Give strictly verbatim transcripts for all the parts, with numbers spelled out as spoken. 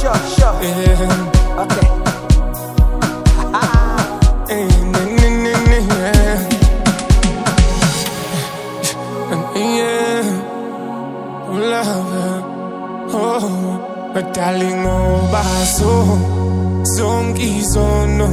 sure, sure. Yeah. Okay. Eh, nah, nah, nah, nah, yeah. Yeah. Oh, love, oh, my darling, oh, baso, zonke izono,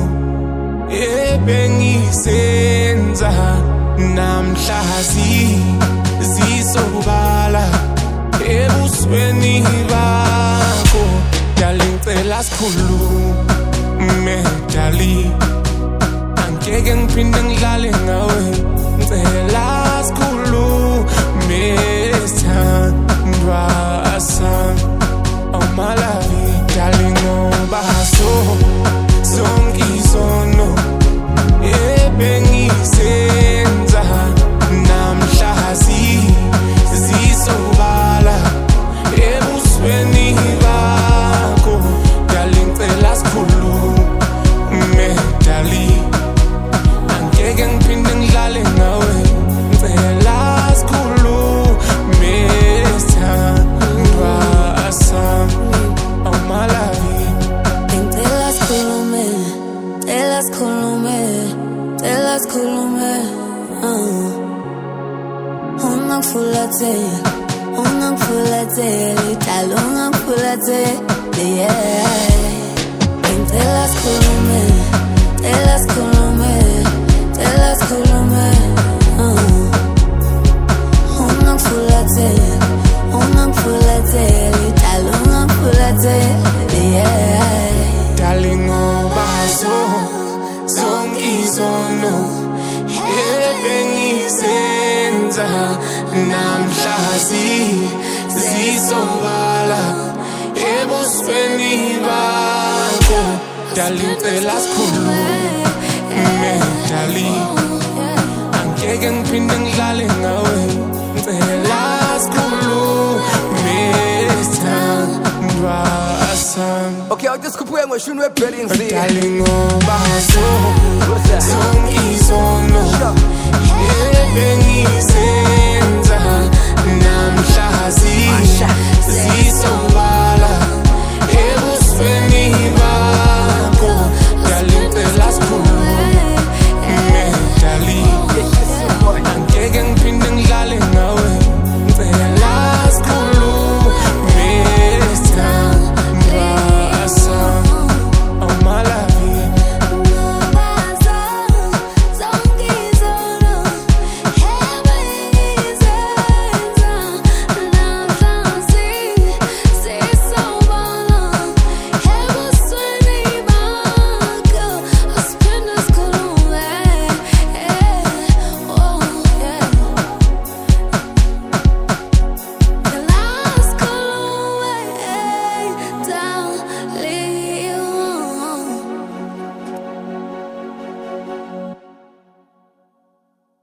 ebengisenza namhlazi zisobala ebusweni bakho, darling, cela sikhulume, darling, angeke ngiphinde ngidlale ngawe, ngicela sikhulume sithandwa sami. Oh my love, darling, oh baso, zonke izono ebengisenza namhlazi zisobala ebusweni bakho, darling, cela sikhulume, darling, angeke ngiphinde ngidlale ngawe, ngicela sikhulume sithandwa sami. Oh my love, ngicela sikhulume, cela sikhulume, cela sikhulume, uh. Ungangifulatheli, ungangifulatheli, dala ungangifulatheli, yeah. Ngicela sikhulume, cela sikhulume, cela sikhulume, uh. Ungangifulatheli, ungangifulatheli, dala ungangifulatheli, yeah. darling, oh baso, zonke izono ebengisenza namhlazi zisobala ebusweni bakho, darling, cela sikhulume, darling, angeke ngiphinde ngidlale ngawe, ngicela sikhulume sithandwa sami. Okay, I'll just couple of shunu we bedding see. Darling, oh baso, What's that? zonke izono ebengisenza namhlazi zisobala